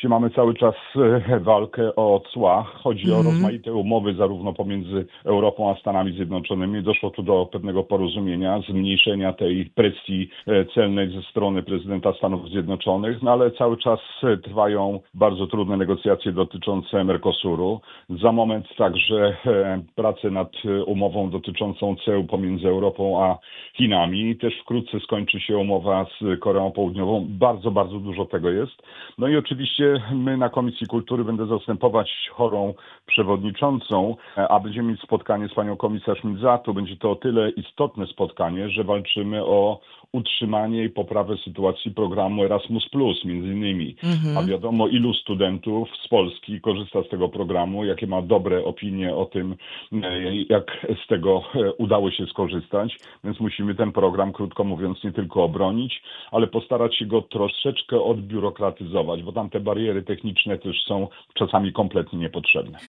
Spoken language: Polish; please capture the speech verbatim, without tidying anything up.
oczywiście mamy cały czas e, walkę o cła. Chodzi o Mhm. rozmaite umowy zarówno pomiędzy Europą a Stanami Zjednoczonymi. Doszło tu do pewnego porozumienia, zmniejszenia tej presji e, celnej ze strony prezydenta Stanów Zjednoczonych, no ale cały czas e, trwają bardzo trudne negocjacje dotyczące Mercosuru. Za moment także e, prace nad e, umową dotyczącą ceł pomiędzy Europą a Chinami. Też wkrótce skończy się umowa z Koreą Południową. Bardzo, bardzo dużo tego jest. No i oczywiście my na Komisji Kultury będę zastępować chorą przewodniczącą, a będziemy mieć spotkanie z panią komisarz Midzatu. Będzie to o tyle istotne spotkanie, że walczymy o utrzymanie i poprawę sytuacji programu Erasmus plus między innymi. A Mhm. wiadomo, ilu studentów z Polski korzysta z tego programu, jakie ma dobre opinie o tym, e, jak z tego e, udało się skorzystać. Więc musimy ten program, krótko mówiąc, nie tylko obronić, ale postarać się go troszeczkę odbiurokratyzować, bo tam te bariery techniczne też są czasami kompletnie niepotrzebne.